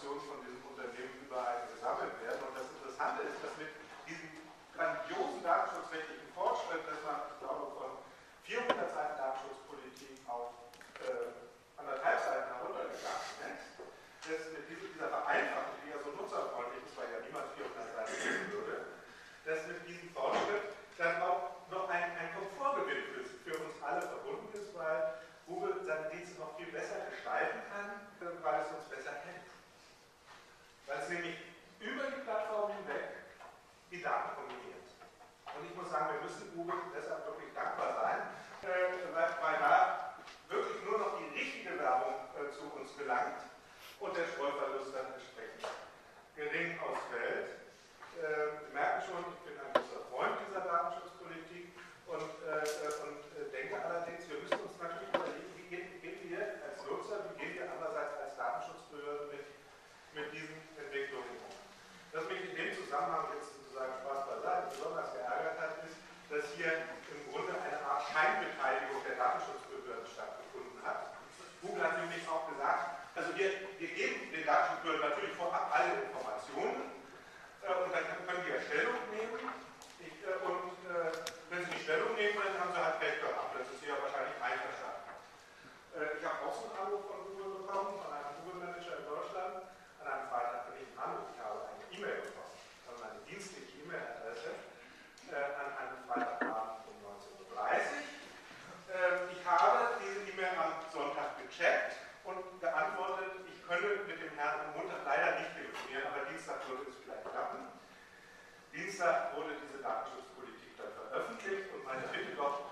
Informationen von diesem Unternehmen überall gesammelt werden. Und das Interessante ist, dass mit diesem grandiosen datenschutzrechtlichen Fortschritt, dass man, ich glaube, von 400 Seiten Datenschutzpolitik auf 1,5 Seiten heruntergegangen ist, dass mit dieser Vereinfachung, die ja so nutzerfreundlich ist, weil ja niemand 400 Seiten lesen würde, dass mit diesem Fortschritt dann auch noch ein Komfortgewinn für uns alle verbunden ist, weil Google seine Dienste noch viel besser gestalten kann, weil es uns besser kennt. Weil es nämlich über die Plattform hinweg die Daten kombiniert. Und ich muss sagen, wir müssen Google deshalb wirklich dankbar sein, weil da wirklich nur noch die richtige Werbung zu uns gelangt und der Streuverlust dann entsprechend gering ausfällt. Sie merken schon, ich bin ein großer Freund dieser Datenschutzpolitik und denke allerdings, wir müssen uns natürlich überlegen, wie gehen wir als Nutzer, wie gehen wir andererseits als Datenschutzbehörden mit diesen Entwicklungen um. Was mich in dem Zusammenhang jetzt sozusagen Spaß beiseite besonders geärgert hat, ist, dass hier im Grunde eine Art Scheinbeteiligung der Datenschutzbehörden stattgefunden hat. Google hat nämlich auch gesagt, also wir geben den Datenschutzbehörden natürlich vorab alle Informationen und dann können die ja Stellung nehmen und wenn sie die Stellung nehmen, dann haben sie halt Pech gehabt. Das ist ja wahrscheinlich einverstanden. Ich habe auch so einen Anruf von Google bekommen, von einem Google-Manager in Deutschland, an einem Freitag, wenn ich einen Anruf habe, eine E-Mail bekommen, von meiner dienstlichen E-Mail-Adresse, an einem Freitagabend um 19:30 Uhr. Ich habe diese E-Mail am Sonntag gecheckt und geantwortet, ich könne mit dem Herrn am Montag leider nicht telefonieren, aber Dienstag würde es vielleicht klappen. Dienstag wurde diese Datenschutzpolitik dann veröffentlicht und meine Bitte doch,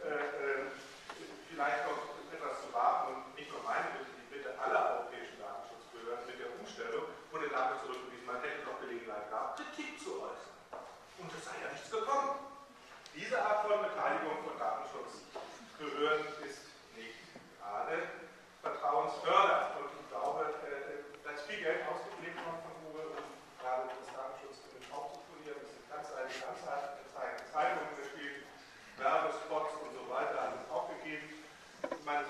vielleicht noch etwas zu warten und nicht nur meine Bitte, die Bitte aller europäischen Datenschutzbehörden mit der Umstellung wurde damit zurückgewiesen, man hätte doch Gelegenheit gehabt, Kritik zu äußern. Und es sei ja nichts gekommen. Diese Art von Beteiligung von Datenschutzbehörden ist nicht gerade vertrauensfördernd. Und ich glaube, da ist viel Geld ausgegeben worden von Google, um gerade das Datenschutzgesetz aufzupolieren. Es sind ganzseitige Anzeigen, Zeitungen gespielt, Werbespots und so weiter, alles aufgegeben. Ich meine,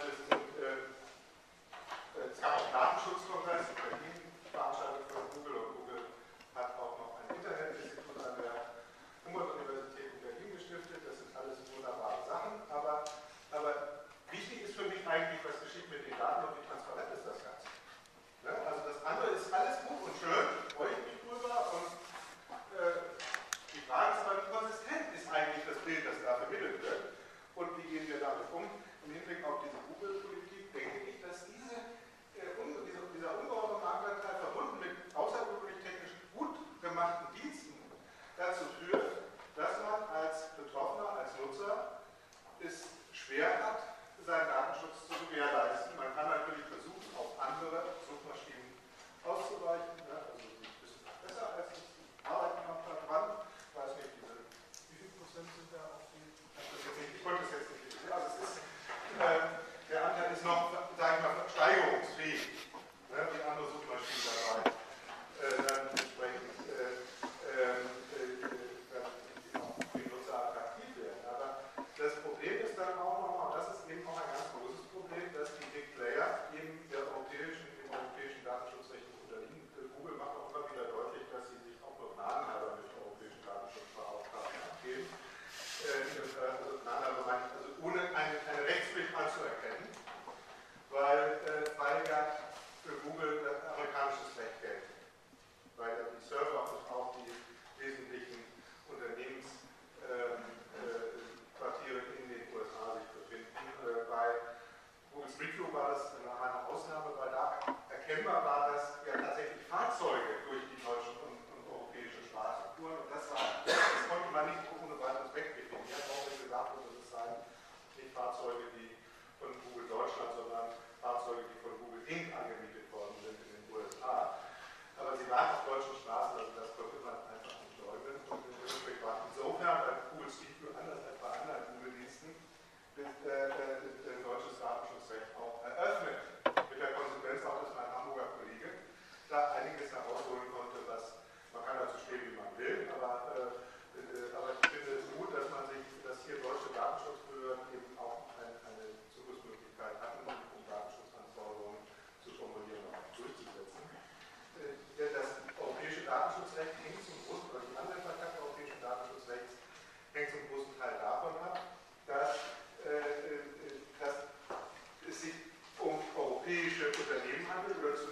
es gab auch einen Datenschutzkongress in Berlin, veranstaltet von Google, und Google hat auch noch ein Internetinstitut an der Humboldt-Universität in Berlin gestiftet. Das sind alles wunderbare Sachen, aber wichtig ist für mich eigentlich, was geschieht mit den Daten und wie transparent ist das Ganze. Ne? Also das andere ist alles gut und schön, freue ich mich drüber, und die Frage ist aber, wie konsistent ist eigentlich das Bild, das da vermittelt wird, und wie gehen wir damit um? Im Hinblick auf diese Google-Politik denke ich, dass dieser ungeheure Marktanteil verbunden mit außergewöhnlich technisch gut gemachten Diensten dazu führt, dass man als Betroffener, als Nutzer es schwer hat, seinen Datenschutz zu gewährleisten. Man kann natürlich versuchen, auf andere Suchmaschinen auszuweichen. Ja, also die wissen das besser als ich. Die arbeiten noch daran. Ich weiß nicht, wie viel Prozent sind da auf die? Ich konnte es jetzt nicht wissen. Also es ist, der Anteil ist noch, sage ich mal, steigerungsfähig, ne, wie andere Suchmaschinen dabei dann entsprechend für die Nutzer attraktiv werden. Aber das Problem ist dann auch nochmal, und das ist eben auch ein ganz großes Problem, dass die Big Player eben dem europäischen Datenschutzrecht unterliegen. Google macht auch immer wieder deutlich, dass sie sich auch nur gnadenhalber mit europäischen Datenschutzbeauftragten abgeben. Also ohne eine Rechtspflicht anzuerkennen, weil ja für Google das amerikanisches Recht gilt. Weil ja die Server und auch die wesentlichen Unternehmensquartiere in den USA sich befinden. Bei Google Street View war das eine Ausnahme, weil da erkennbar war, dass ja tatsächlich Fahrzeuge durch die deutschen und europäischen Straßen fuhren, und das konnte man nicht ohne weiteres wegdefinieren, auch wenn gesagt wurde, das seien nicht Fahrzeuge, die von Google Deutschland, sondern Fahrzeuge, die von Google Inc. angemietet worden sind in den USA. Aber sie waren auf deutschen Straßen, also das konnte man einfach nicht leugnen. Und insofern bei Google Street View, anders als bei anderen Google-Diensten, deutsches Datenschutzrecht auch eröffnet. Mit der Konsequenz auch, dass mein Hamburger Kollege da einiges herausholen konnte, was man kann dazu stehen, wie man will, aber ich finde es gut, dass hier deutsche Datenschutzbehörden eben auch eine Zugriffsmöglichkeit hatten, um Datenschutzanforderungen zu formulieren und auch durchzusetzen.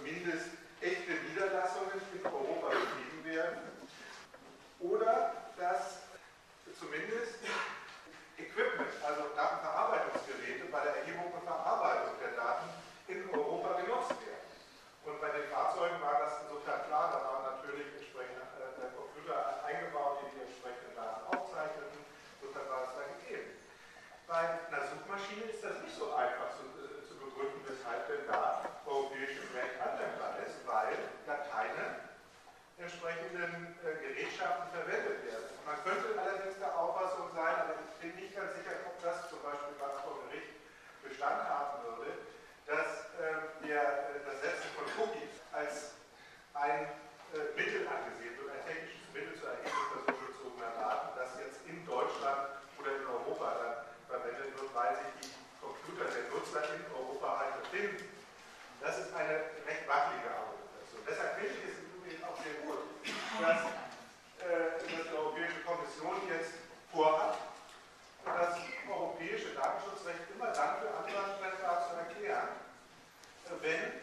zumindest echte Niederlassungen in Europa betrieben werden, oder dass zumindest Equipment, also Datenverarbeitungsgeräte bei der Erhebung und Verarbeitung der Daten in Europa genutzt werden. Und bei den Fahrzeugen war das insofern klar, da waren natürlich entsprechende Computer eingebaut, die entsprechenden Daten aufzeichneten, insofern war es da gegeben. Bei einer Suchmaschine ist das nicht so einfach zu begründen, weshalb denn da europäisches Recht anwendbar ist, weil da keine entsprechenden Gerätschaften verwendet werden. Man könnte allerdings der Auffassung sein, aber ich bin nicht ganz sicher, ob das zum Beispiel vor Gericht Bestand haben würde, dass das Setzen von Cookies als ein Mittel angesehen wird, ein technisches Mittel zur Erhebung personenbezogener Daten, das jetzt in Deutschland oder in Europa dann verwendet wird, weil sich die Computer der Nutzer in Europa halt befinden. Das ist eine recht wackelige Argumentation. Deshalb finde ich es im Übrigen auch sehr gut, dass die Europäische Kommission jetzt vorhat, das europäische Datenschutzrecht immer dann für anwendbar zu erklären, wenn